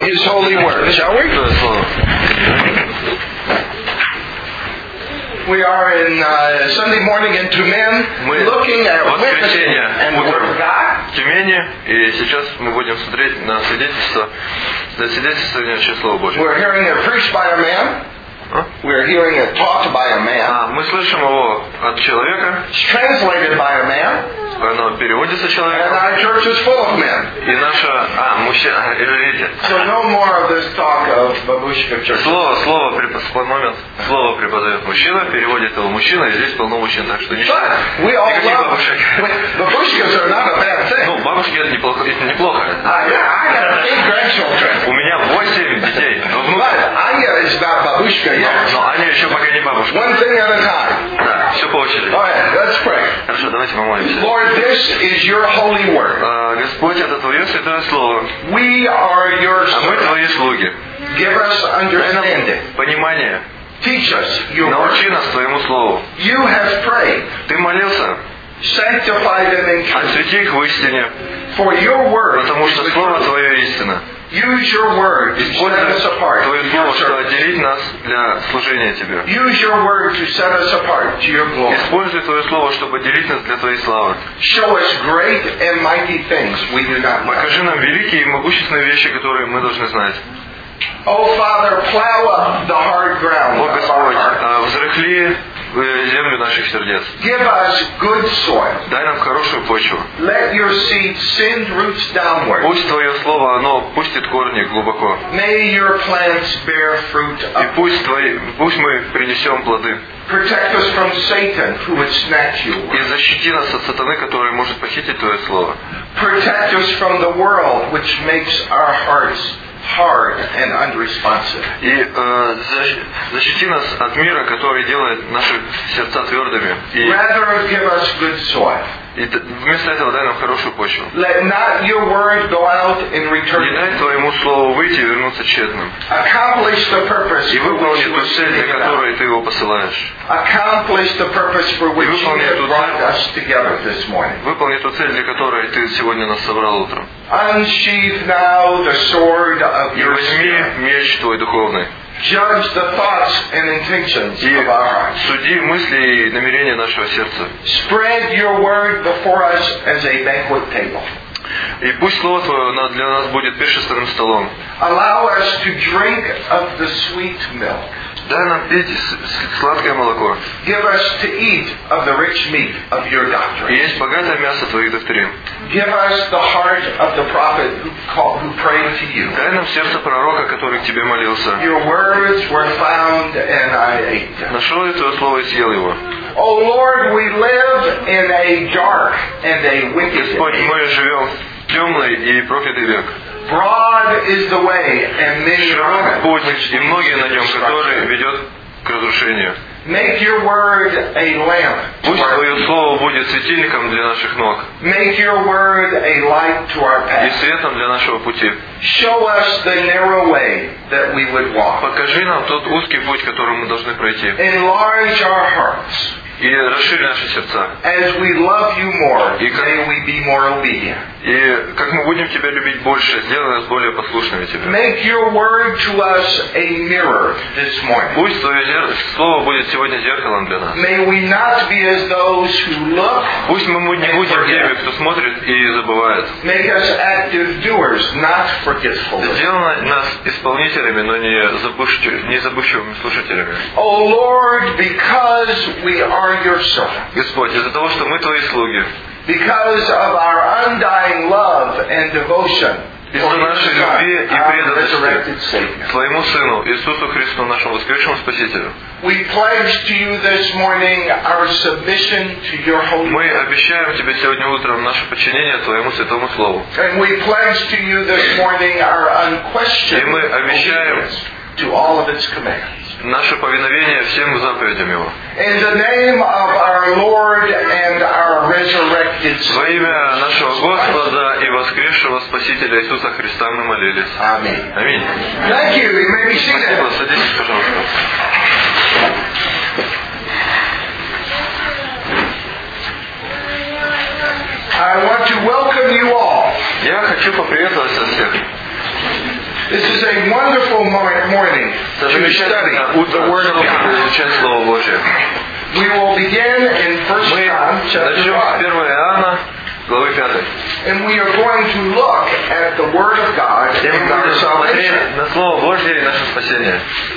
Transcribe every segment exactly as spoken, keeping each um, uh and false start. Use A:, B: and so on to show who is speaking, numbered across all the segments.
A: His holy word, shall we? We are in uh, Sunday morning in Tumen, looking at witnessing and the Word of God.
B: В Тюмени, и сейчас мы будем смотреть на свидетельство, на свидетельствование Слова Божьего.
A: We're hearing it preached by a man.
B: А?
A: We're hearing it taught by a man.
B: А, мы слышим его от человека.
A: It's translated by a man.
B: Оно переводится
A: And
B: человеком.
A: our church is full of men.
B: И наша... А, мужчина, извините.
A: So no more of this talk of babushka church.
B: Слово, слово, препод- момент, слово преподает мужчина, переводит его мужчина, и здесь полно мужчин, так что ничего.
A: But we all
B: Никаких
A: love
B: бабушек.
A: babushkas are not a bad thing.
B: Ну, бабушки это неплохо. Это неплохо.
A: I, I got eight grandchildren.
B: У меня восемь детей. Ну, внуков.
A: But Anya is not babushka yet.
B: Но Аня еще пока не бабушка.
A: One thing at a time.
B: Да, все по очереди.
A: All right, let's pray.
B: Хорошо, давайте помолимся.
A: Lord, this is your holy word.
B: А, Господь, это Твое святое Слово.
A: We are your
B: А мы
A: servants.
B: Твои слуги.
A: Give us
B: Дай
A: understanding.
B: нам понимание.
A: Teach us your
B: Научи
A: word.
B: нас Твоему Слову.
A: You have prayed.
B: Ты молился,
A: Sanctify them in truth.
B: освети их в истине,
A: For your word
B: потому
A: is
B: что
A: the
B: Слово
A: truth.
B: Твое истина.
A: Use your word to set
B: Используй
A: us apart.
B: Твое
A: to
B: Слово,
A: your
B: чтобы
A: service.
B: отделить нас для служения Тебе.
A: Use your word to set us apart to your glory.
B: Используй Твое Слово, чтобы отделить нас для Твоей славы.
A: Show us great and mighty things we do not know.
B: Покажи нам великие и могущественные вещи, которые мы должны знать.
A: Oh, Father, plow up the hard ground
B: О
A: of our
B: Господь,
A: heart.
B: а, взрыхли э, землю наших сердец.
A: Give us good soil.
B: Дай нам хорошую почву.
A: Let your seed send roots downward.
B: Пусть Твое Слово, оно пустит корни глубоко.
A: May your plants bear fruit
B: И
A: up.
B: пусть, твои, пусть мы принесем плоды.
A: Protect us from Satan, who would snatch you.
B: И защити нас от сатаны, который может похитить Твое Слово.
A: Protect us from the world, which makes our hearts hard and unresponsive.
B: И э, защ- защити нас от мира, который делает наши сердца твердыми. И,
A: Rather, give us good soil.
B: и т- вместо этого дай нам хорошую почву.
A: Let not your word go out and
B: Не
A: return.
B: дай Твоему Слову выйти и вернуться тщетным.
A: Accomplish the purpose
B: И
A: for which
B: выполни
A: you
B: ту
A: were
B: цель, для
A: sending it out.
B: которой Ты его посылаешь.
A: Accomplish the purpose for which you
B: выполни
A: have
B: ту
A: brought
B: цель.
A: us together this morning.
B: Выполни ту цель, для которой Ты сегодня нас собрал утром.
A: Unsheathe now the sword of
B: И
A: your
B: возьми
A: spirit.
B: меч Твой духовный.
A: Judge the thoughts and intentions
B: И
A: of our hearts.
B: суди мысли и намерения нашего сердца.
A: Spread your word before us as a banquet table.
B: И пусть Слово Твое на- для нас будет пиршественным столом.
A: Allow us to drink of the sweet milk.
B: Дай нам пить с- с- сладкое молоко.
A: Give us to eat of the rich meat of your
B: И
A: doctrine.
B: есть богатое мясо Твоих доктрин.
A: Give us the heart of the prophet who, called, who prayed to you.
B: Дай нам сердце пророка, который к Тебе молился.
A: Your words were found and I ate them.
B: Нашел я Твое Слово и съел его.
A: Oh Lord, we live in a dark and a wicked
B: Господь,
A: age.
B: мы живем в темный и проклятый век.
A: Broad is the way and many are
B: Широк путь, и многие на нем, который
A: destruction.
B: ведет к разрушению.
A: Make your word a lamp to
B: Пусть
A: our
B: Твое
A: feet.
B: Слово будет светильником для наших ног
A: Make your word a light to our
B: и
A: path.
B: светом для нашего пути.
A: Show us the narrow way that we would walk.
B: Покажи нам тот узкий путь, который мы должны пройти.
A: Enlarge our hearts.
B: И расширь наши сердца.
A: As we love you more,
B: И как-
A: may we be more obedient.
B: И как мы будем Тебя любить больше, сделай нас более послушными Тебе.
A: Make your word to us a mirror this morning.
B: Пусть Твое зер- Слово будет сегодня зеркалом для нас.
A: May we not be as those who look.
B: Пусть мы не будем теми, кто смотрит и забывает.
A: Make us active doers, not forgetful.
B: Сделано нас исполнителями, но не забывчивыми, не забывчивыми слушателями.
A: Oh Lord, because we are your servants,
B: Господь, из-за того, что мы Твои слуги,
A: because of our undying love and devotion
B: из-за
A: for your
B: нашей
A: Son,
B: любви и
A: our
B: преданности
A: resurrected Savior,
B: Твоему Сыну, Иисусу Христу, нашему воскресшему Спасителю,
A: we pledge to you this morning our submission to your holy
B: мы
A: word.
B: обещаем Тебе сегодня утром наше подчинение Твоему Святому Слову.
A: And we pledge to you this morning our unquestioned
B: И мы обещаем
A: obedience to all of its commands.
B: наше повиновение всем заповедям Его.
A: In the name of our Lord and our resurrected
B: Во
A: Savior.
B: имя нашего Господа и воскресшего Спасителя Иисуса Христа мы молились.
A: Amen.
B: Аминь.
A: Thank you. You may be
B: Спасибо.
A: seated.
B: Садитесь, пожалуйста.
A: I want to welcome you all.
B: Я хочу поприветствовать вас всех.
A: This is a wonderful morning
B: Это
A: to
B: замечательное
A: study
B: утро,
A: the Word of
B: чтобы
A: God.
B: изучать Слово Божье.
A: We will begin in First
B: Мы
A: John chapter
B: начнем с
A: five.
B: первого Иоанна, главы пятой.
A: And we are going to look at the Word of God
B: И мы
A: and our
B: будем
A: salvation.
B: смотреть на Слово Божье и наше спасение.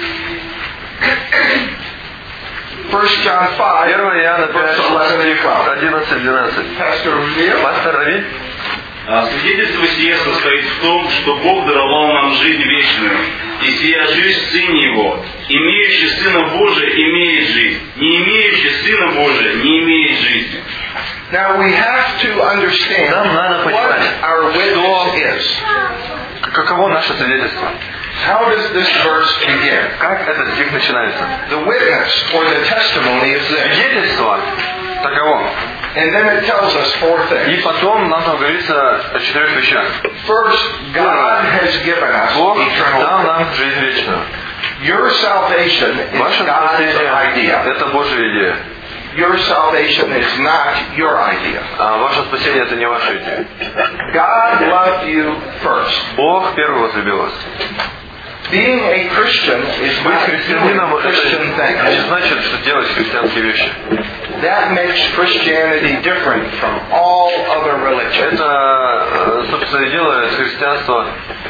A: First John five,
B: первое Иоанна
A: verse
B: пять,
A: eleven and
B: стих
A: twelve.
B: одиннадцать двенадцать.
A: Pastor Reveal.
B: Пастор Рави,
C: А свидетельство сие состоит в том, что Бог даровал нам жизнь вечную, и сия жизнь в Сыне Его. Имеющий Сына Божия имеет жизнь, не имеющий Сына Божия не имеет жизни.
A: Now we have to understand
B: Нам надо
A: what
B: понимать,
A: our witness
B: что-
A: is.
B: каково наше свидетельство?
A: How does this verse begin?
B: Как этот стих начинается?
A: The witness or the testimony is this.
B: Свидетельство таково.
A: And then it tells us four
B: И
A: things.
B: потом нам там говорится о четырех вещах.
A: First, God has given us
B: Бог дал
A: eternal life.
B: нам жизнь вечную.
A: Your salvation is
B: Ваше
A: God's
B: спасение
A: idea.
B: – это Божья идея.
A: Your salvation is not your idea.
B: А ваше спасение – это не ваша идея.
A: God loved you first.
B: Бог первый возлюбил вас.
A: Being a Christian is
B: Быть
A: not doing
B: христианином –
A: Christian
B: это не
A: things.
B: значит, что делать христианские вещи.
A: That makes Christianity different from all other religions.
B: Это, э, собственно, и делает христианство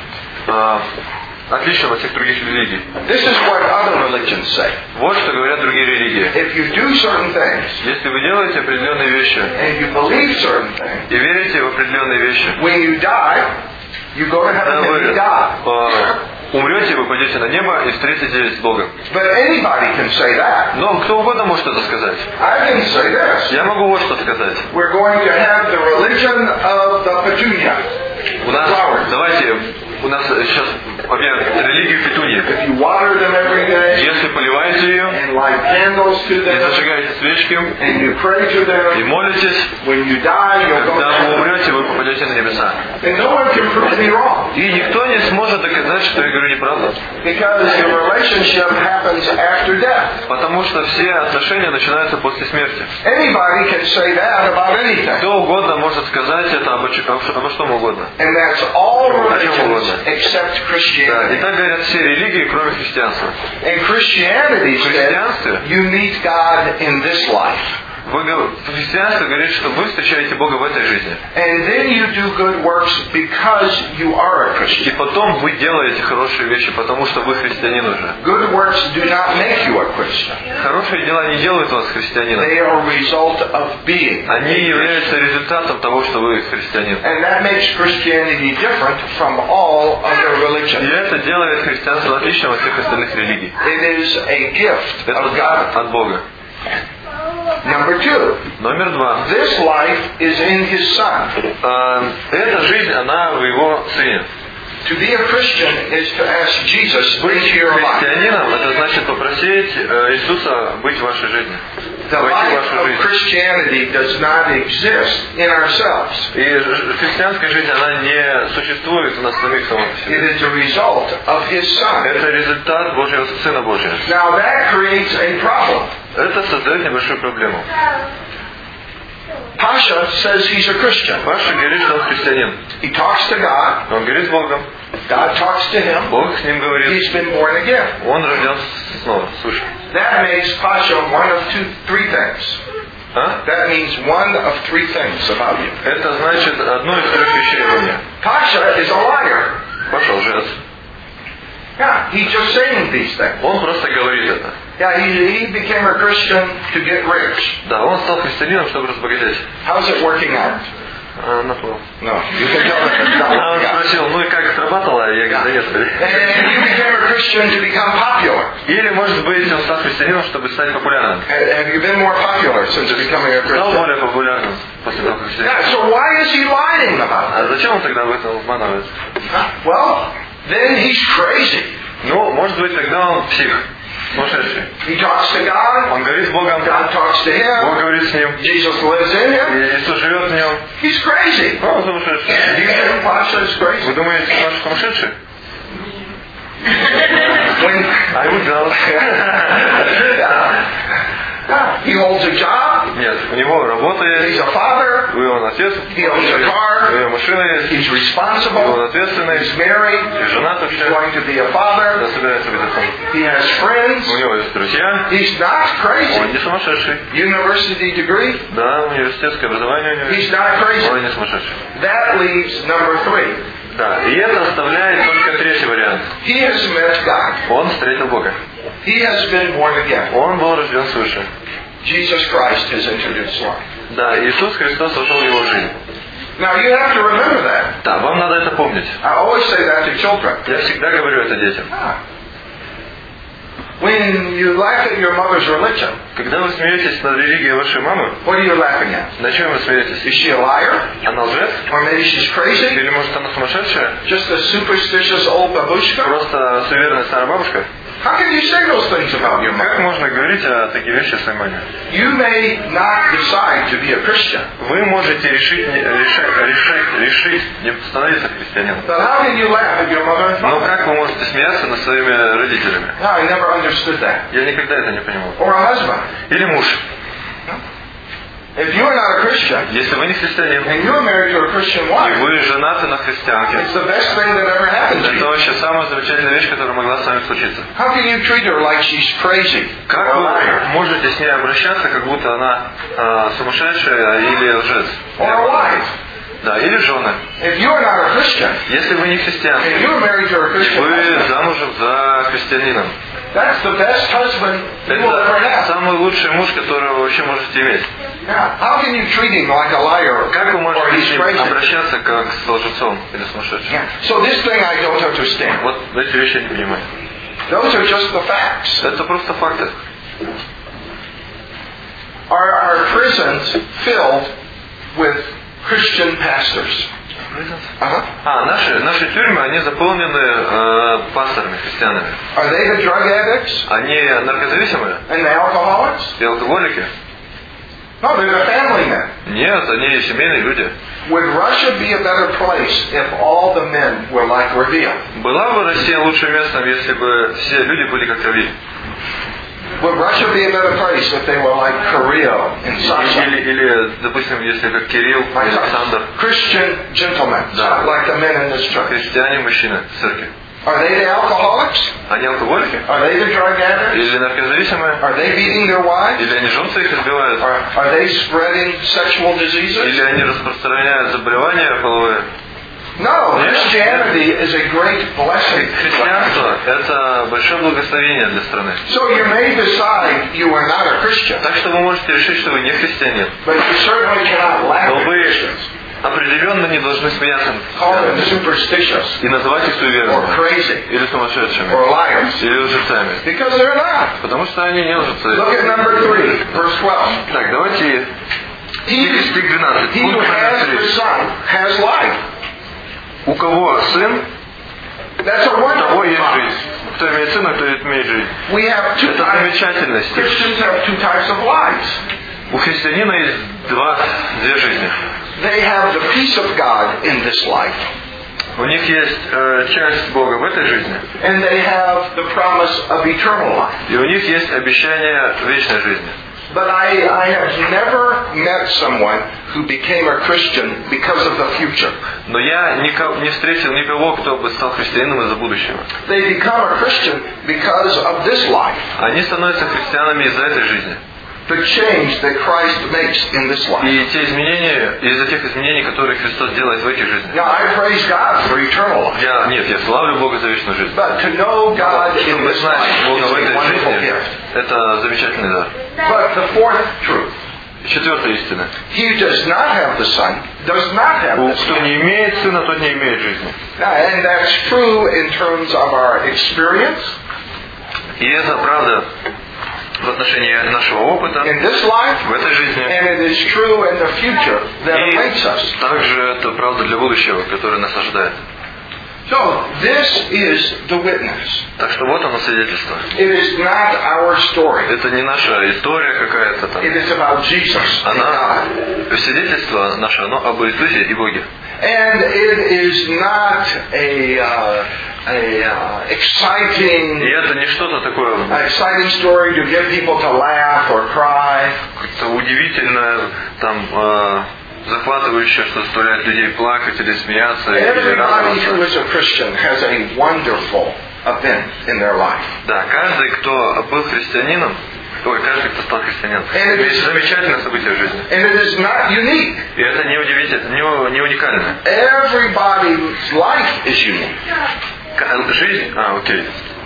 B: э, отличным от всех других религий.
A: This is what other religions say.
B: Вот что говорят другие религии.
A: If you do certain things
B: Если вы делаете определенные вещи
A: and you believe certain things,
B: и верите в определенные вещи,
A: when you die, you go to
B: когда
A: heaven
B: вы
A: and you die.
B: э, умрете, вы пойдете на небо и встретитесь с Богом.
A: But anybody can say that.
B: Но кто угодно может это сказать.
A: I can say this.
B: Я могу вот что сказать.
A: We're going to have the religion of the petunia.
B: У нас,
A: Flowers.
B: давайте, у нас сейчас объявят религию петуньи.
A: If you water them every day
B: Если поливаете ее
A: and light candles to
B: и
A: them
B: зажигаете свечки
A: and you pray to
B: и
A: them,
B: молитесь,
A: when you die, you'll go to
B: когда вы
A: heaven.
B: умрете, вы попадете на небеса.
A: And no one can prove me wrong
B: И никто не сможет доказать, что я говорю неправду.
A: because the relationship happens after death.
B: Потому что все отношения начинаются после смерти.
A: Anybody can say that about anything.
B: Кто угодно может сказать это обо, ч- обо что угодно.
A: And that's all religions
B: угодно.
A: except
B: Да, и
A: Christianity.
B: так говорят все религии, кроме христианства.
A: And Christianity
B: Христианстве
A: said you meet God in this life.
B: вы, гов- христианство говорит, что вы встречаете Бога в этой жизни.
A: And then you do good works because you are a
B: И
A: Christian.
B: потом вы делаете хорошие вещи, потому что вы христианин уже.
A: Good works do not make you a Christian.
B: Хорошие дела не делают вас христианином.
A: They are a result of being.
B: Они являются результатом того, что вы христианин.
A: And that makes Christianity different from all other
B: И
A: religions.
B: это делает христианство отличным от всех остальных религий.
A: It is a gift
B: Это
A: of God.
B: от Бога.
A: Number two,
B: Номер два.
A: this life is in His Son.
B: А, Эта жизнь, она в Его Сыне.
A: To be a Christian is to ask Jesus
B: Быть
A: into your life.
B: христианином, это значит попросить э, Иисуса быть в вашей жизни.
A: The
B: Войти в
A: life
B: вашу
A: of
B: жизнь.
A: Christianity does not exist in ourselves.
B: И ж- христианская жизнь, она не существует у нас самих само по
A: It
B: себе.
A: is a result of His Son.
B: Это результат Божьего Сына Божьего.
A: Now that creates a problem.
B: Это создает небольшую проблему.
A: Pasha says he's a Christian.
B: Паша говорит, что он христианин.
A: He talks to God.
B: Он говорит с Богом.
A: God talks to him.
B: Бог с ним говорит.
A: He's been born again.
B: Он рожден снова. Слушай.
A: That makes Pasha one of two, three things.
B: А?
A: That means one of three things about you.
B: Это значит одно из трех вещей во мне.
A: Pasha is a liar.
B: Паша лжец.
A: Yeah, he's just saying these things.
B: Он просто говорит это.
A: Yeah, he, he became a Christian to get rich.
B: Да, он стал христианином, чтобы разбогатеть.
A: How's it working out?
B: А, not well.
A: No, you can tell that it's not
B: А он
A: working out.
B: спросил, ну и как срабатывало? Я говорю, да нет.
A: And you became a Christian to become popular.
B: Или, может быть, он стал христианином, чтобы стать популярным.
A: Have you been more popular since becoming a
B: Стал
A: Christian?
B: более популярным после того, как христианин.
A: Yeah, so why is he lying about
B: А
A: it?
B: зачем он тогда об этом обманывает?
A: Well, then he's crazy.
B: Ну, может быть, тогда он псих, сумасшедший.
A: He talks to God.
B: Он говорит с Богом,
A: God talks to
B: Бог
A: him.
B: говорит с ним,
A: Jesus lives in him.
B: и Иисус живет в нем.
A: He's crazy.
B: Ну, он сумасшедший.
A: Do you think Pasha is crazy?
B: Вы думаете, Паша сумасшедший?
A: When
B: I would know.
A: Yeah. He holds a job.
B: У нет. У него работа
A: He's
B: есть,
A: a father.
B: у него отец,
A: He owns a
B: у
A: car.
B: него машина есть,
A: He's
B: и он
A: responsible.
B: ответственный,
A: He's married.
B: и женат
A: He's
B: вообще,
A: going to be a
B: да,
A: father.
B: собирается быть отцом.
A: He has friends.
B: У него есть друзья,
A: He's not
B: он
A: crazy.
B: не сумасшедший.
A: University degree.
B: Да, университетское образование у него
A: He's
B: есть,
A: not crazy.
B: он не сумасшедший.
A: That leaves number three.
B: Да, и это оставляет только третий вариант.
A: He has met God.
B: Он встретил Бога.
A: He has been born again.
B: Он был рожден свыше.
A: Jesus Christ has entered his life.
B: Да, Иисус Христос вошел в его жизнь.
A: Now you have to remember that.
B: Да, вам надо это помнить.
A: I always say that to children.
B: Я всегда говорю это детям.
A: Ah. When you laugh at your mother's religion,
B: Когда вы смеетесь над религией вашей мамы,
A: what are you laughing at?
B: на чем вы
A: Is
B: смеетесь?
A: she a liar?
B: Она лжец?
A: Or maybe she's crazy?
B: Или может она сумасшедшая?
A: Just a superstitious old babushka?
B: Просто суеверная старая бабушка?
A: How can you say those things about your
B: Как
A: mother?
B: можно говорить о таких вещах своей маме?
A: You may not decide to be a Christian,
B: Вы можете решить, не- решать, решить, решить не становиться христианином.
A: but how can you laugh at your mother and
B: Но
A: father?
B: как вы можете смеяться над своими родителями?
A: No, I never understood that.
B: Я никогда это не понимал.
A: Or a husband.
B: Или муж.
A: If you are not a Christian,
B: Если вы не христианин,
A: and you're married to a Christian
B: и
A: wife,
B: вы женаты на христианке,
A: it's the best thing that ever happened to
B: это
A: you.
B: вообще самая замечательная вещь, которая могла с вами случиться.
A: How can you treat her like she's crazy
B: Как
A: or a
B: вы
A: liar
B: можете с ней обращаться, как будто она э, сумасшедшая или лжец?
A: or a wife?
B: Да, или жены.
A: If you are not a Christian
B: Если вы не христиан,
A: and you're married to a Christian
B: вы
A: husband,
B: замужем за христианином,
A: that's the best husband you will ever
B: это
A: have.
B: самый лучший муж, которого вы вообще можете иметь.
A: Yeah. How can you treat him like a liar
B: Как вы
A: or
B: можете
A: he's
B: с ним
A: crazy?
B: обращаться, как с лжецом или сумасшедшим?
A: Yeah. So this thing I don't understand.
B: Вот эти вещи я не понимаю.
A: Those are just the facts.
B: Это просто факты.
A: Are our prisons filled with Christian pastors? Uh-huh.
B: А, наши, наши тюрьмы, они заполнены э, пасторами, христианами.
A: Are they the drug addicts
B: Они наркозависимые
A: and the alcoholics?
B: и алкоголики?
A: No, they're the family men.
B: Нет, они семейные люди.
A: Would Russia be a better place if all the men were like Reveal?
B: Была бы Россия лучшим местом, если бы все люди были как Рави?
A: Would Russia be a better place if they were like Kirill and Sasha?
B: Или, или, допустим, если как Кирилл,
A: Like
B: Александр,
A: Christian gentlemen,
B: Да.
A: like the men in this church.
B: христиане, мужчины в церкви.
A: Are they the alcoholics?
B: Они алкоголики?
A: Are they the drug addicts?
B: Или наркозависимые?
A: Are they beating their wives?
B: Или они жен своих избивают?
A: Are, are they spreading sexual diseases?
B: Или они распространяют заболевания половые?
A: No,
B: Yes.
A: Christianity is a great blessing.
B: Христианство – это большое благословение для страны.
A: So you may decide you are not a Christian,
B: Так что вы можете решить, что вы не христианин.
A: but you certainly cannot laugh
B: Но
A: at
B: вы
A: Christians.
B: определенно не должны смеяться над
A: Call them
B: христианами
A: superstitious
B: и называть их
A: or
B: суеверными,
A: crazy
B: или сумасшедшими,
A: or liars
B: или лжецами.
A: because they're not.
B: Потому что они не лжецы.
A: Look at number three, verse twelve.
B: Так, давайте
A: He,
B: стих двенадцать.
A: he who
B: Пункт
A: has
B: номер
A: the
B: три.
A: Son has life.
B: У кого сын,
A: That's a
B: у того
A: wonderful
B: есть
A: promise.
B: жизнь. Кто имеет сына, кто имеет жизнь.
A: We have two
B: Это
A: types.
B: замечательный стих.
A: Christians have two types of lives.
B: У христианина есть два, две жизни.
A: They have the peace of God in this life,
B: У них есть э, часть Бога в этой жизни,
A: and they have the promise of eternal life.
B: и у них есть обещание вечной жизни.
A: But I, I have never met someone who became a Christian because of the future.
B: Но я никого, не встретил никого, кто бы стал христианином из-за будущего.
A: They become a Christian because of this life,
B: Они становятся христианами из-за этой жизни.
A: the change that Christ makes in this life.
B: И те изменения, из-за тех изменений, которые Христос делает в этих жизнях.
A: Now, I praise God for eternal life,
B: Я, нет, я славлю Бога за вечную жизнь.
A: but to know God in
B: Чтобы
A: this
B: знать
A: life
B: Бога
A: is
B: в
A: a
B: этой
A: wonderful
B: жизни,
A: gift.
B: это замечательный дар.
A: But the fourth truth,
B: Четвертая истина.
A: he who does not have the Son does not have
B: У
A: this
B: кто не имеет сына, тот не имеет жизни.
A: And that's true in terms of our experience
B: И это правда в отношении нашего опыта
A: in this life,
B: в этой жизни.
A: and it is true in the future that awaits us.
B: И также это правда для будущего, которое нас ожидает.
A: So, this is the witness.
B: Так что вот оно свидетельство.
A: It is not our story.
B: Это не наша история какая-то там.
A: It is about Jesus and
B: Она,
A: God.
B: свидетельство наше, оно об Иисусе и Боге.
A: And it is not a uh, a uh, exciting,
B: И это не что-то такое,
A: an exciting story to get people to laugh or cry.
B: как-то удивительное, там, э, захватывающее, что заставляет людей плакать или смеяться, или
A: Everybody who
B: радоваться.
A: is a Christian has a wonderful event in their life.
B: Да, каждый, кто был христианином, ой, каждый, кто стал христианином,
A: And it
B: имеет
A: is-
B: замечательное событие в жизни.
A: And it is not unique.
B: И это не удивительно, не, не уникально.
A: Everybody's life is unique.
B: К- Жизнь, а, окей.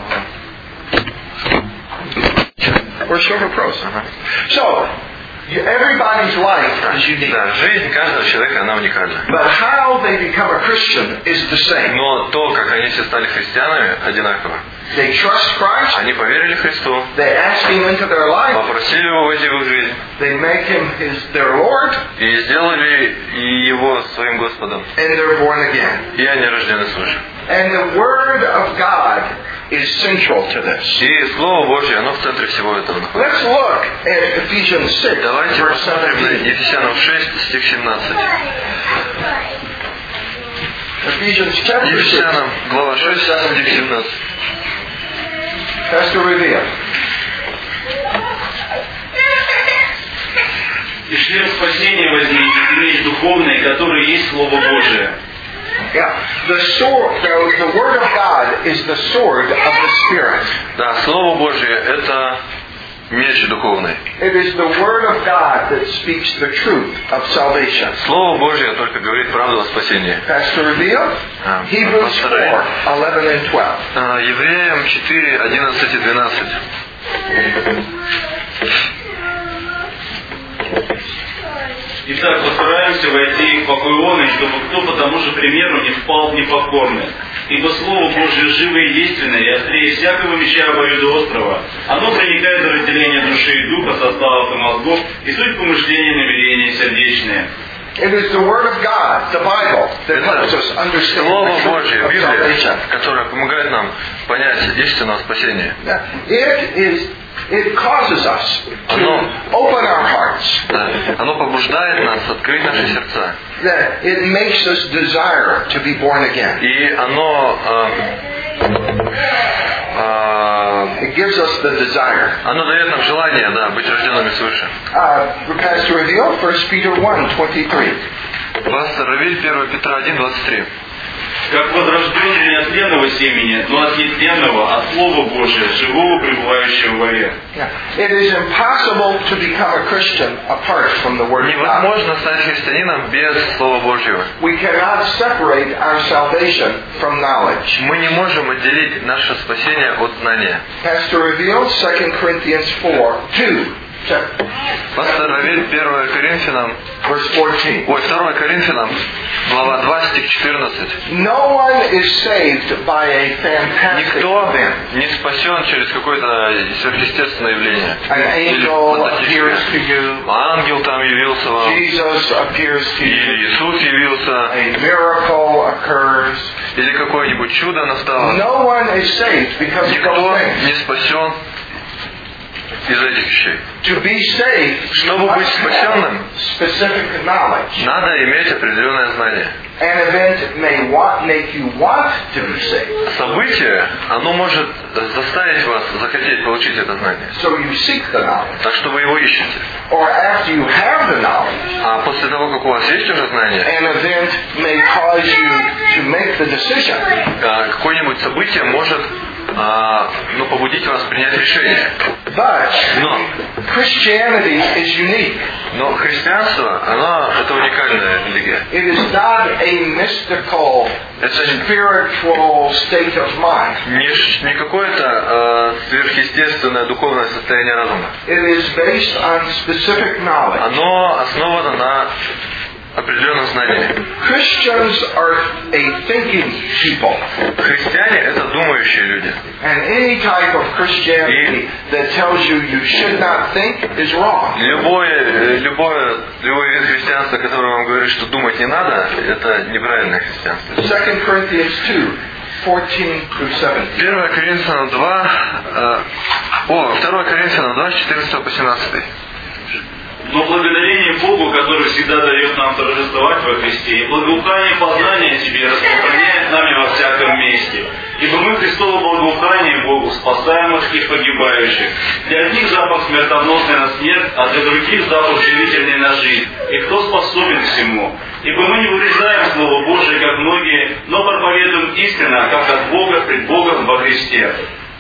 A: We're silver pros.
B: Ага.
A: So, you- everybody's life is unique.
B: Да, жизнь каждого человека, она уникальна.
A: But how they become a Christian is the same.
B: Но то, как они все стали христианами, одинаково.
A: They trust Christ.
B: Они поверили Христу,
A: They ask Him into their life.
B: попросили Его войти в их жизнь
A: They make Him his, their Lord.
B: и сделали и Его своим Господом.
A: And they're born again.
B: И они рождены свыше.
A: And the Word of God is central to this.
B: И Слово Божье, оно в центре всего этого находится.
A: Let's look at Ephesians six,
B: Давайте
A: verse
B: посмотрим на
A: seventeen.
B: Ефесянам шесть, стих семнадцать.
A: Ephesians chapter six,
B: Ефесянам, глава
A: verse
B: шесть, стих
A: seventeen.
B: семнадцать.
A: Pastor Revere.
C: И шлем спасения возьмите, и меч духовный, который есть Слово Божие.
A: Yeah, the sword, the, the Word of God is the sword of the Spirit.
B: Да, Слово Божье – это меч духовный.
A: It is the Word of God that speaks the truth of salvation.
B: Слово Божье только говорит правду о спасении.
A: Pastor Revere,
B: Um,
A: Hebrews
B: Pastor
A: four, eleven and twelve.
B: А, Евреям четыре, одиннадцать и двенадцать.
C: Итак, постараемся войти в покой он, и чтобы кто по тому же примеру не впал в непокорность. Ибо Слово Божие живое и действенное, и острее всякого меча обоюдоострого. Оно проникает до разделения души и духа, составов и мозгов, и суть помышления, намерения сердечные.
A: It is the Word of God, the Bible, that helps us understand
B: Слово
A: the truth
B: Божье,
A: of
B: Библия,
A: salvation.
B: которая помогает нам понять истину о спасении.
A: It is, it causes us to
B: Оно-
A: open our hearts.
B: Да. Оно побуждает нас открыть наши сердца.
A: That it makes us desire to be born again.
B: И оно, а, а,
A: It gives us the desire.
B: оно дает нам желание, да, быть рожденными свыше.
A: Uh, Pastor Reveal, First Peter one twenty-three.
B: Пастор Равиль, первое Петра один, двадцать три.
C: Как возрожденный не от тленного семени, но от нетленного, от Слова Божия, живого, пребывающего во век.
A: Yeah. It is impossible to become a Christian apart from the Word of God.
B: Невозможно стать христианином без Слова Божьего.
A: We cannot separate our salvation from knowledge.
B: Мы не можем отделить наше спасение от знания.
A: Pastor Reveal, Second Corinthians four two,
B: Пастор Равиль, первое Коринфянам,
A: verse fourteen.
B: ой, второе Коринфянам, глава два, стих четырнадцать.
A: No one is saved by a fantastic
B: Никто
A: event.
B: не спасен через какое-то сверхъестественное явление.
A: An
B: Или
A: angel
B: фантастическое.
A: appears to you.
B: Ангел там явился вам,
A: Jesus appears to
B: и
A: you.
B: Иисус явился,
A: A miracle occurs.
B: или какое-нибудь чудо настало.
A: No one is saved because of
B: Никто
A: those things.
B: не спасен из этих вещей.
A: To be saved, you
B: Чтобы быть
A: must
B: спасенным,
A: have specific knowledge.
B: надо иметь определенное знание.
A: An event may want, make you want to be saved.
B: Событие, оно может заставить вас захотеть получить это знание.
A: So you seek the knowledge.
B: Так что вы его ищете.
A: Or after you have the knowledge,
B: А после того, как у вас есть уже знание,
A: an event may cause you to make the decision.
B: а, какое-нибудь событие может а, ну, побудить вас принять решение.
A: But
B: Но,
A: Christianity is unique.
B: но христианство, оно это уникальная религия.
A: It is not a mystical,
B: Это не,
A: spiritual state of mind.
B: не, ш- не какое-то а, сверхъестественное духовное состояние разума.
A: It is based on specific knowledge.
B: Оно основано на определенном знании.
A: Christians are a thinking people.
B: Христиане это думающие люди.
A: And any type of Christianity that tells you you should not think is wrong.
B: Любое, э, любое, любой вид христианства, который вам говорит, что думать не надо, это неправильное христианство.
A: Second Corinthians two, fourteen through seventeen.
B: первое Коринфянам два, э, о, второе Коринфянам два, четырнадцать по семнадцать.
C: Но благодарение Богу, который всегда дает нам торжествовать во Христе, и благоухание познания о Тебе распространяет нами во всяком месте. Ибо мы Христово благоухание Богу, спасаемых и погибающих. Для одних запах смертоносный на смерть, а для других запах живительный на жизнь. И кто способен к всему? Ибо мы не повреждаем Слово Божие, как многие, но проповедуем истинно, как от Бога, пред Богом во Христе.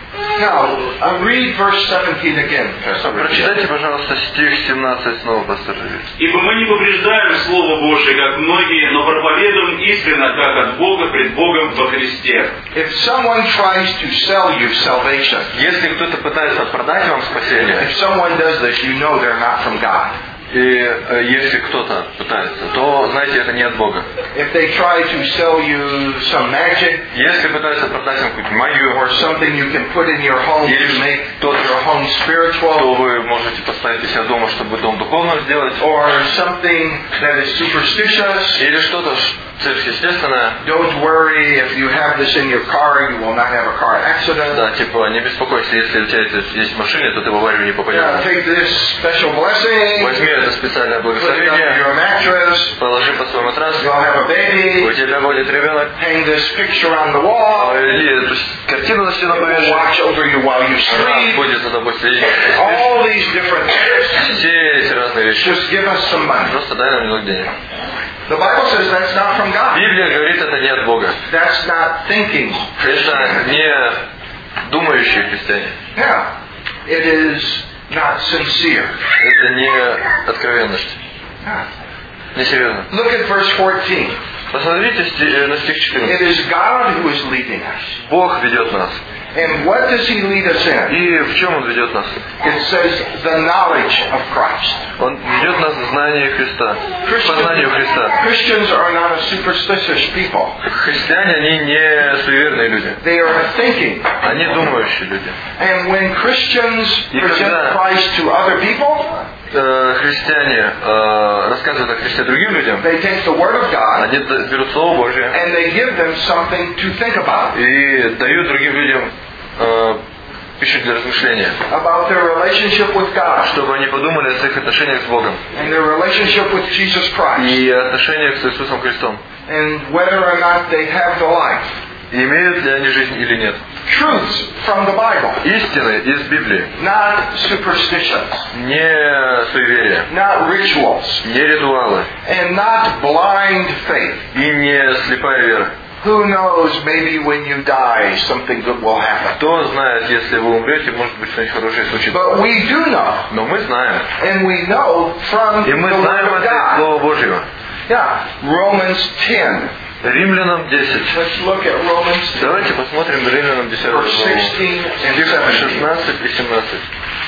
A: Now, uh, read verse seventeen again, Pastor Richard.
B: Прочитайте, пожалуйста, стих семнадцать снова, пастор Ричард.
C: Ибо мы не повреждаем Слово Божие, как многие, но проповедуем истинно, как от Бога, пред Богом во Христе.
A: If someone tries to sell you salvation,
B: Если кто-то пытается продать вам спасение,
A: if someone does this, you know they're not from God.
B: и э, если кто-то пытается, то, знаете, это не от Бога.
A: If they try to sell you some magic
B: Если пытаются продать вам какую-то магию,
A: or something you can put in your home
B: Или
A: to make
B: что-то,
A: your home
B: то
A: spiritual,
B: вы можете поставить у себя дома, чтобы дом духовным сделать,
A: or something that is superstitious,
B: или что-то сверхъестественное.
A: don't worry, if you have this in your car, you will not have a car accident.
B: Да, типа, не беспокойся, если у тебя это есть в машине, то ты в аварию не
A: Yeah,
B: попадешь.
A: take this special blessing,
B: Возьми это специальное
A: put it under
B: благословение,
A: your mattress,
B: положи под свой матрас,
A: you'll have a
B: у
A: baby,
B: тебя будет ребенок,
A: hang this picture on the wall,
B: или эту картину на стену повешай,
A: watch over you while you
B: она
A: sleep.
B: будет за тобой следить.
A: All these different things.
B: Все эти разные вещи.
A: Just give us some money.
B: Просто дай нам немного денег.
A: The Bible says that's not from God.
B: Библия говорит, это не от Бога.
A: That's not thinking.
B: Это не думающие христиане.
A: Yeah. It is not sincere.
B: Это не откровенность.
A: Yeah.
B: Не серьезно.
A: Look at verse fourteen.
B: Посмотрите сти- на стих
A: It
B: четырнадцать.
A: is God who is leading us.
B: Бог ведет нас.
A: And what does He lead us in?
B: И в чем Он ведет нас?
A: It says the knowledge of Christ.
B: Он ведет нас в знании Христа. В познанию Христа.
A: Christians are not a superstitious people.
B: Христиане, они не суеверные люди.
A: They are thinking.
B: Они думающие люди.
A: And when Christians
B: И
A: present
B: когда-
A: Christ to other people,
B: Э, Христиане э, рассказывают о Христе другим людям.
A: they take the Word of God
B: Они д- берут Слово Божье
A: and they give them something to think about.
B: и дают другим людям э, пищу для размышления,
A: About their relationship with God
B: чтобы они подумали о своих отношениях с Богом
A: and their relationship with Jesus Christ
B: и отношениях с Иисусом Христом.
A: and whether or not they have the life.
B: И имеют ли они жизнь или нет.
A: Truths from the Bible,
B: Истины из Библии,
A: not superstitions,
B: не суеверия,
A: not rituals,
B: не ритуалы
A: and not blind faith.
B: и не слепая вера.
A: Who knows, maybe when you die, something good will happen.
B: Кто знает, если вы умрете, может быть, что-нибудь хорошее случится.
A: But we do know,
B: Но мы знаем.
A: and we know from
B: И мы
A: the Word
B: знаем
A: of
B: это из
A: God.
B: Слова Божьего.
A: Yeah, Romans ten.
B: Римлянам десять.
A: Let's look at Romans ten,
B: Давайте посмотрим Римлянам десятую главу.
A: verse sixteen and
B: Стих
A: seventeen.
B: шестнадцать и семнадцать.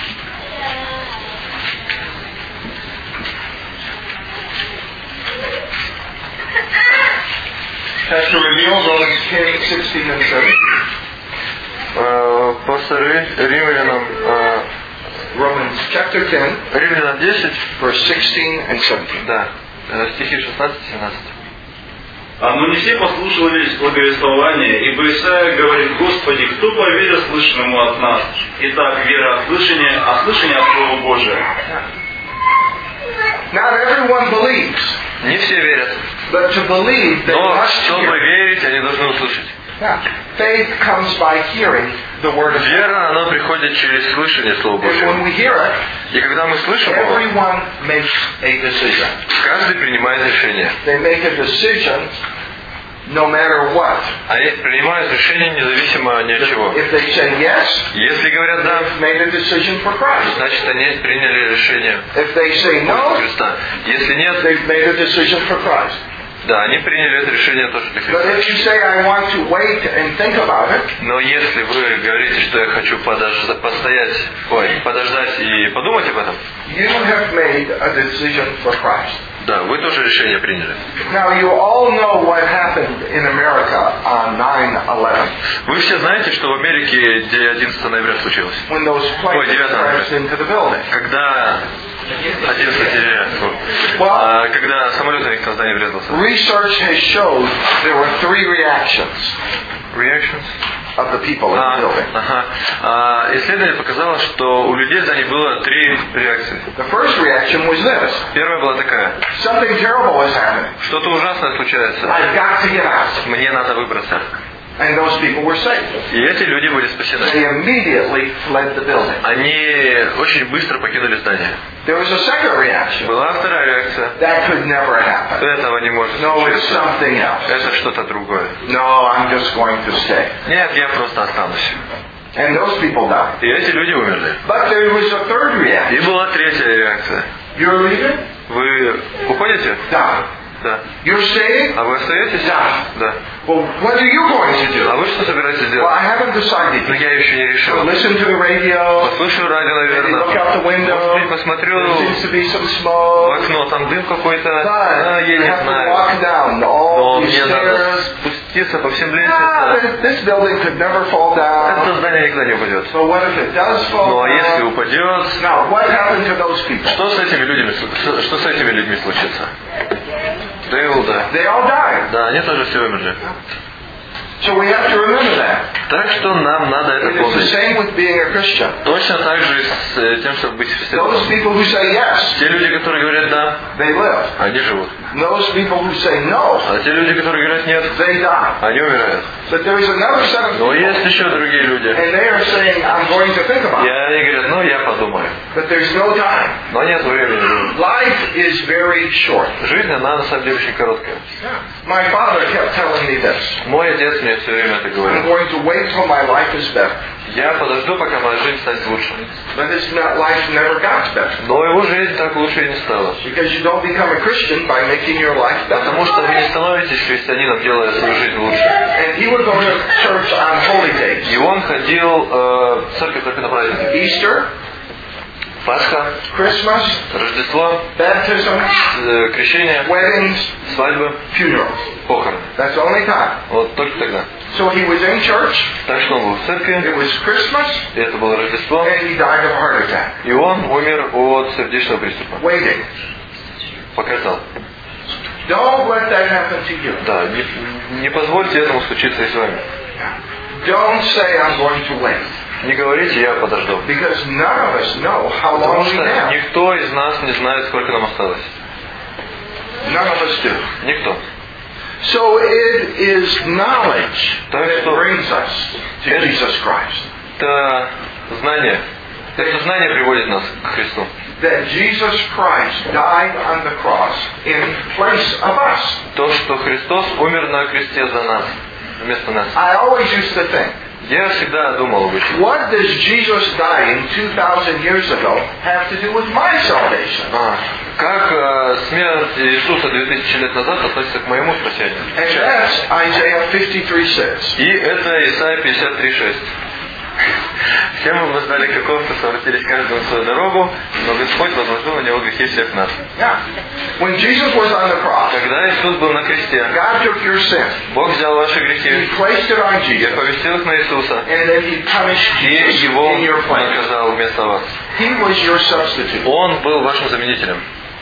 A: Pastor Emil, Romans ten, sixteen and seventeen.
B: Э, Пастор Ри- Римлянам, э,
A: Romans chapter ten,
B: Римлянам десять,
A: verse sixteen and seventeen.
B: да, э, стихи шестнадцать и семнадцать.
C: А но не все послушались благовествования, ибо Исаия говорит: Господи, кто поверил слышанному от нас? Итак, вера от слышания, а слышание от Слова Божия.
A: Not everyone believes,
B: Не все верят.
A: but to believe they
B: Но
A: must
B: чтобы
A: hear.
B: верить, они должны услышать.
A: Yeah. Faith comes by hearing the word of God.
B: Вера, она приходит через слышание Слова
A: And when
B: Божьего.
A: we hear it,
B: И когда мы слышим его,
A: everyone makes a decision.
B: каждый принимает решение.
A: They make a decision no matter what.
B: Они принимают решение независимо ни от чего.
A: If they say yes,
B: Если говорят «да»,
A: they've made a decision for Christ.
B: значит они приняли решение
A: If they say
B: пользу
A: no,
B: Христа. Если нет,
A: they've made a decision for Christ.
B: да, они приняли это решение тоже для
A: But
B: Христа.
A: if you say, I want to wait and think about it,
B: Но если вы говорите, что я хочу подожда- постоять, ой, подождать и подумать об этом,
A: you have made a decision for Christ.
B: да, вы тоже решение приняли.
A: Now, you all know what happened in America on nine eleven
B: Вы все знаете, что в Америке где одиннадцатого ноября случилось?
A: when those
B: Ой,
A: planes
B: девятого
A: crashed into the building.
B: Когда одиннадцатого
A: Well,
B: а, когда самолет у них там в здание врезался.
A: research has showed there were three reactions.
B: Reactions?
A: of the people in the
B: А,
A: building.
B: ага. А, исследование показало, что у людей в здании было три реакции.
A: The first reaction was this.
B: Первая была такая.
A: Something terrible is happening.
B: Что-то ужасное случается.
A: I've got to get out.
B: Мне надо выбраться.
A: And those people were saved.
B: И эти люди были спасены.
A: They immediately fled the building.
B: Они очень быстро покинули здание.
A: There was a second reaction.
B: Была вторая реакция.
A: That could never happen.
B: Этого не может
A: No, it's
B: случиться.
A: something else.
B: Это что-то другое.
A: No, I'm just going to stay.
B: Нет, я просто останусь.
A: And those people died.
B: И эти люди умерли.
A: But there was a third
B: И
A: reaction.
B: была третья реакция.
A: You're leaving?
B: Вы уходите?
A: Die.
B: Да.
A: You're staying?
B: А вы остаетесь?
A: Да.
B: Да.
A: Well, what are you going to do?
B: А вы что собираетесь
A: Well,
B: делать?
A: I haven't decided.
B: Ну, я еще не
A: So
B: решил.
A: listen to the radio.
B: Послушаю радио,
A: Maybe
B: наверное.
A: look out the window.
B: Может быть, посмотрю
A: There seems to be some
B: в
A: smoke.
B: окно, там дым какой-то.
A: But
B: А, я
A: you
B: не
A: have to
B: знаю.
A: walk down
B: Но
A: all these
B: мне надо
A: stairs.
B: спуститься по всем
A: Ah,
B: лестницам.
A: this, this building could never fall
B: Это
A: down.
B: здание никогда не упадет.
A: So what if it does fall
B: Ну, а если
A: down?
B: упадет,
A: Now, what happened to those people?
B: что с этими людьми, что, что с этими людьми случится? They will die.
A: They all died.
B: Да, они тоже все умерли.
A: So we have to remember that.
B: Так что нам надо это
A: It is the
B: помнить.
A: same with being a Christian.
B: Точно так же и с э, тем, чтобы быть
A: Those
B: христианином.
A: people who say yes,
B: Те люди, которые говорят «да»,
A: they live.
B: они живут.
A: Those people who say no,
B: А те люди, которые говорят «нет»,
A: they die.
B: они умирают.
A: But there is another set of
B: Но
A: people,
B: есть еще другие люди.
A: and they are saying, I'm going to think about
B: И
A: it.
B: они говорят «ну, я подумаю».
A: But there's no time.
B: Но нет времени.
A: Life is very short.
B: Жизнь, она на самом деле очень короткая.
A: My father kept telling me this.
B: Мой отец мне все время это
A: I'm
B: говорил.
A: going to wait till my life is better.
B: Я подожду, пока моя жизнь станет лучше.
A: But his not, life never got better.
B: Но его жизнь так лучше и не стала.
A: Because you don't become a Christian by making your life better.
B: Потому что вы не становитесь христианином, делая свою жизнь лучше.
A: And he would go to church on holy days.
B: И он ходил э, в церковь только на праздники.
A: Easter,
B: Пасха,
A: Christmas,
B: Рождество,
A: baptism,
B: э, крещение,
A: weddings,
B: свадьбы,
A: funerals.
B: похороны.
A: That's the only time.
B: Вот только тогда.
A: So he was in church.
B: Так что он был в церкви,
A: It was Christmas,
B: и это было Рождество,
A: and he died of a heart attack.
B: и он умер от сердечного приступа.
A: Waiting.
B: Пока ждал.
A: Don't let that happen to you.
B: Да, не, не позвольте этому случиться и с вами.
A: Don't say I'm going to wait.
B: Не говорите, я подожду.
A: Because none of us know how
B: Потому
A: long we
B: что
A: have.
B: никто из нас не знает, сколько нам осталось.
A: None of us do.
B: Никто.
A: So it is knowledge
B: Так
A: that
B: что
A: brings us to Jesus Christ.
B: это знание. Это знание приводит нас к Христу.
A: That Jesus Christ died on the cross in place of us.
B: То, что Христос умер на кресте за нас, вместо нас.
A: I always used to think,
B: Я всегда думал об этом.
A: what does Jesus dying two thousand years ago have to do with my salvation?
B: А, как э, смерть Иисуса две тысячи лет назад относится к моему спасению?
A: And that's Isaiah fifty-three six.
B: И это Исайя пятьдесят три шесть. Все мы воздали как овцы, совратились каждому в свою дорогу, но Господь возложил на него грехи всех нас.
A: Yeah. When Jesus was on the cross,
B: Когда Иисус был на кресте,
A: God took your sin.
B: Бог взял ваши
A: He
B: грехи
A: placed it on
B: и
A: Jesus.
B: повестил их на Иисуса,
A: And then He punished
B: и
A: Jesus
B: Его
A: in your place.
B: наказал вместо вас.
A: He was your substitute.
B: Он был вашим заменителем.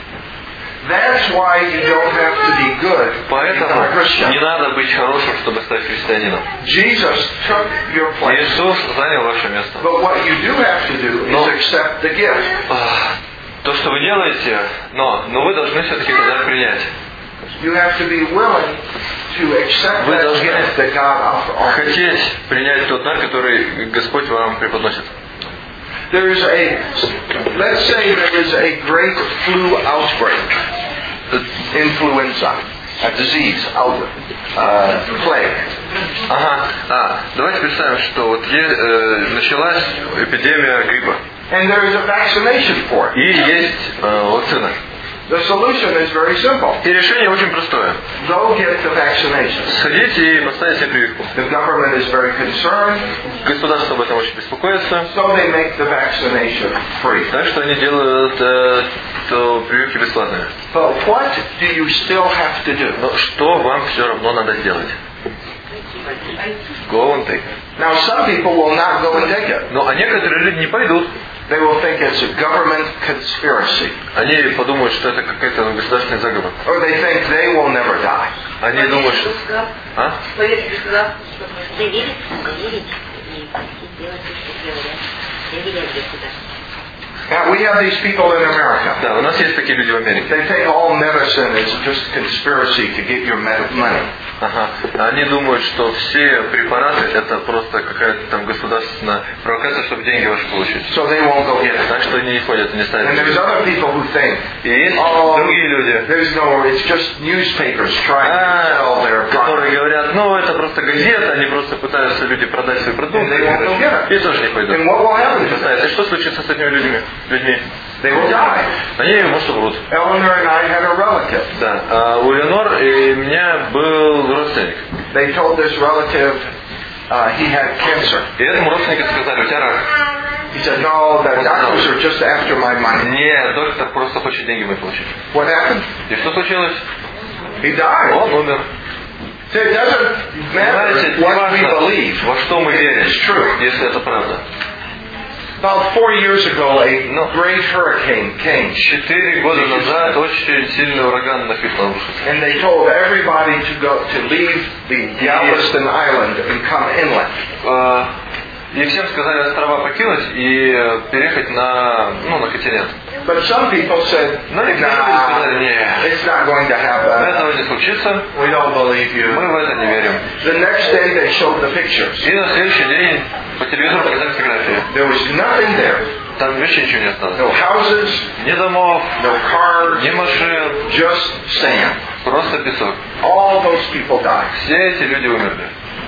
A: That's why you don't have to be good to become
B: Поэтому
A: a Christian.
B: не надо быть хорошим, чтобы стать христианином.
A: Jesus took your place.
B: Иисус занял ваше место.
A: But what you do have to do is
B: Но-
A: accept the gift.
B: Ах, То, что вы делаете, но, но вы должны все-таки это дар принять.
A: You have to be willing to accept
B: Вы
A: that
B: должны
A: gift that God offers.
B: хотеть принять тот дар, который Господь вам преподносит.
A: There's a, let's say there is a great flu outbreak, influenza, a disease, outbreak, uh, plague.
B: Ага, а, давайте представим, что вот е- э, началась эпидемия гриппа.
A: And there is a vaccination for it.
B: И есть э, вакцина.
A: The solution is very simple.
B: И решение очень простое.
A: Go get the vaccination.
B: Сходите и поставьте себе прививку.
A: The government is very concerned,
B: Государство об этом очень беспокоится.
A: so they make the vaccination free.
B: Так что они делают э, то прививки бесплатные.
A: But what do you still have to do?
B: Но что вам все равно надо сделать? Go and take.
A: Now, some people will not go and take it.
B: Ну, а некоторые люди не пойдут.
A: They will think it's a government conspiracy.
B: Они подумают, что это какой-то государственный заговор.
A: Or they think they will never die.
B: Они думают, что... А?
A: Now, we have these people in America.
B: Да, у нас есть такие люди в Америке.
A: They think all medicine is just conspiracy to get your med- money.
B: Ага. Они думают, что все препараты это просто какая-то там государственная провокация, чтобы деньги ваши получить.
A: So they won't go get it.
B: Так что они не ходят, не ставят.
A: And there's other people who think,
B: И есть
A: oh,
B: другие люди,
A: there's no, it's just newspapers trying to sell their
B: которые
A: product.
B: говорят, ну это просто газета, они просто пытаются люди продать свои продукты.
A: And they won't go get it.
B: И тоже не пойдут.
A: And what will happen to them?
B: Пытаются. И что случится с этими людьми? людьми?
A: They will die.
B: Они, может, умрут.
A: Eleanor and I had a relative.
B: Да. А у Ленор и у меня был родственник.
A: They told this relative uh, he had cancer.
B: И этому родственнику сказали, у тебя рак.
A: He said, no, the doctors are just after my money.
B: Нет, доктор просто хочет деньги мои получить.
A: What happened?
B: И что случилось?
A: He died.
B: Он умер.
A: So it doesn't matter
B: Знаете,
A: what we
B: неважно,
A: believe.
B: во что мы верим,
A: It's true.
B: если это правда.
A: About four years ago, a great hurricane came.
B: Четыре года назад очень сильный ураган на Хьюстон обрушился.
A: And they told everybody to go to leave the Galveston Island and come inland.
B: И всем сказали острова покинуть и переехать на, ну, на континент.
A: But some people said,
B: Но некоторые люди сказали, нет,
A: it's not going to happen.
B: этого не случится,
A: We don't believe you.
B: мы в это не верим.
A: The next day they showed the pictures.
B: И на следующий день по телевизору показали фотографии.
A: There was nothing there.
B: Там вообще ничего не осталось.
A: No houses,
B: Ни домов,
A: no cars,
B: ни машин,
A: just sand.
B: просто песок.
A: All those people died.
B: Все эти люди умерли.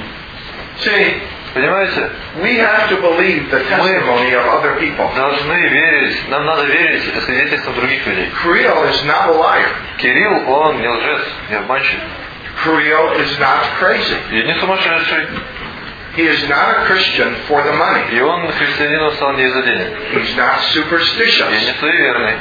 A: See,
B: Понимаете?
A: we have to believe the testimony of other people.
B: Должны верить, нам надо верить свидетельствам других людей.
A: Kirill is not a liar.
B: Кирилл, он не лжец, не обманщик.
A: Kirill is not crazy.
B: И не сумасшедший.
A: He is not a Christian for the money.
B: И он христианином стал не из-за денег.
A: He's not
B: И
A: superstitious.
B: не суеверный.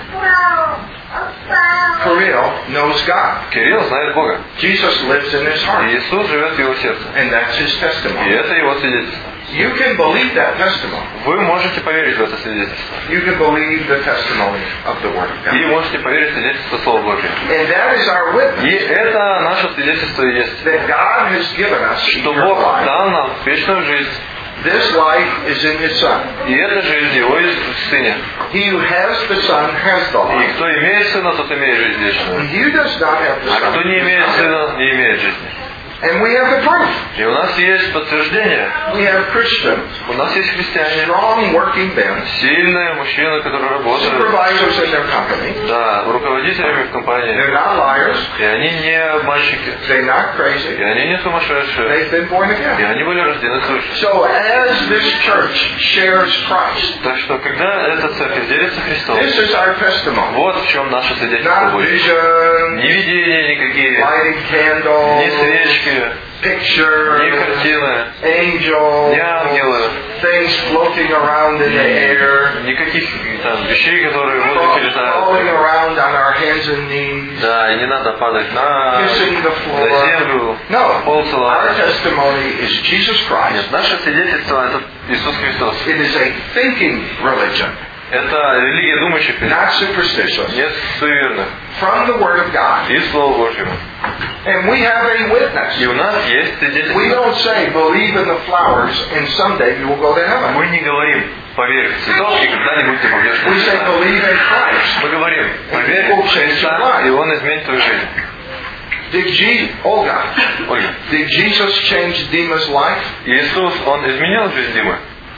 A: Kirill knows God.
B: Кирилл знает Бога.
A: Jesus lives in his
B: И
A: heart.
B: Иисус живет в его сердце.
A: And that's his
B: И
A: testimony.
B: это его свидетельство.
A: You can believe that testimony.
B: Вы можете поверить в это свидетельство.
A: You can believe the testimony of the Word of
B: И
A: God.
B: можете поверить в свидетельство Слова Божьего.
A: And that is our
B: И
A: witness.
B: это наше свидетельство и есть.
A: That God has given us
B: Что
A: eternal
B: Бог
A: life.
B: дал нам вечную жизнь.
A: This life is in His Son.
B: И эта жизнь его есть в Сыне.
A: He who has the Son has the
B: И
A: life.
B: кто имеет Сына, тот имеет жизнь вечную.
A: And he does not have the
B: А
A: Son.
B: кто не имеет Сына, не имеет жизни.
A: And we have the proof.
B: И у нас есть подтверждение.
A: We have Christians,
B: У нас есть христиане.
A: strong working men,
B: Сильные мужчины, которые работают.
A: supervisors in their company.
B: Да, руководителями в компании.
A: They're not liars.
B: И они не обманщики.
A: They're not
B: И
A: crazy.
B: они не сумасшедшие.
A: They've been born
B: И
A: again.
B: они были рождены свыше.
A: So as this church shares Christ,
B: Так что, когда эта церковь делится Христом,
A: this is our testimony.
B: вот в чем наше свидетельство
A: Not
B: будет.
A: vision,
B: Ни видения никакие,
A: lighting
B: ни
A: candles,
B: свечки, ни
A: pictures,
B: картины,
A: angels,
B: ни ангелы,
A: things floating around in the air,
B: никаких там вещей, которые в воздухе
A: falling
B: летают.
A: around on our hands and knees,
B: Да, и не надо падать на,
A: kissing the
B: на
A: floor.
B: землю,
A: No,
B: пол
A: our
B: целовать.
A: testimony is Jesus Christ.
B: Нет, наше свидетельство это Иисус Христос.
A: It is a thinking religion,
B: Это религия думающих людей,
A: not superstitious.
B: не суеверных.
A: From the Word of God.
B: И Слово Божьего.
A: And we have a witness.
B: И у нас есть
A: We
B: свидетельство.
A: don't say, believe in the flowers and someday you will go to heaven.
B: Мы не говорим, поверь в цветов, и когда-нибудь ты пойдешь в
A: We say,
B: небеса.
A: believe in Christ.
B: Мы говорим, поверь
A: It will
B: в
A: change your
B: Христа,
A: life.
B: и Он изменит твою жизнь.
A: Did Je- Olga,
B: Ольга,
A: did Jesus change Dima's life?
B: Иисус, Он изменил жизнь Димы?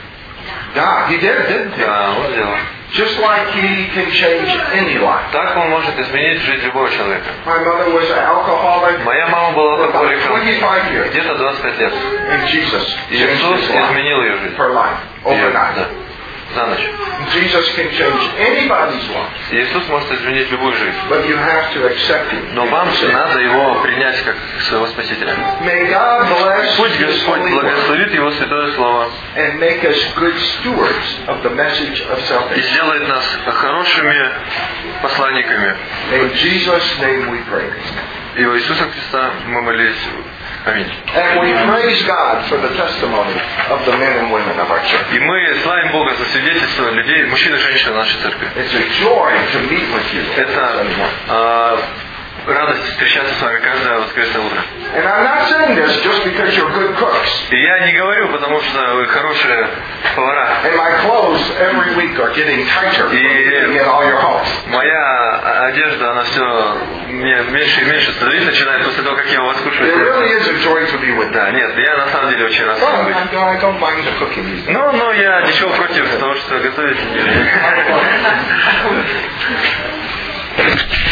A: Yeah, he did, didn't he?
B: Да, Он сделал.
A: Just like he can change any life.
B: Так Он может изменить жизнь любого человека.
A: My mother was an alcoholic
B: Моя мама была
A: for about
B: алкоголиком
A: twenty-five years.
B: где-то двадцать пять лет.
A: And Jesus changed
B: Иисус
A: his life,
B: изменил ее жизнь.
A: her life,
B: Ее,
A: overnight.
B: да, за ночь.
A: Jesus can change anybody's life,
B: Иисус может изменить любую жизнь.
A: but you have to accept him.
B: Но вам надо Его принять как своего Спасителя.
A: May God bless
B: Пусть
A: His
B: Господь
A: holy word
B: благословит Его Святое Слово
A: and make us good stewards of the message of
B: и
A: salvation.
B: сделает нас хорошими посланниками.
A: In Jesus' name we pray.
B: и во Иисуса Христа мы молились. Аминь.
A: And we praise God for the testimony of the men and women of our church.
B: И мы славим Бога за свидетельство людей, мужчин и женщин в нашей церкви.
A: It's a joy to meet with you.
B: Это а, радость встречаться с вами каждое воскресное утро.
A: And I'm not saying this just because you're good cooks.
B: И я не говорю, потому что вы хорошие повара.
A: And my clothes every week are getting tighter in all your homes.
B: Моя одежда, она все мне меньше и меньше становится, начинает после того, как я у вас кушаю.
A: It really is a joy to be with
B: Да,
A: them.
B: нет, я на самом деле очень рад.
A: Well, I don't mind the cooking these days.
B: Ну, ну, я ничего против того, что готовить.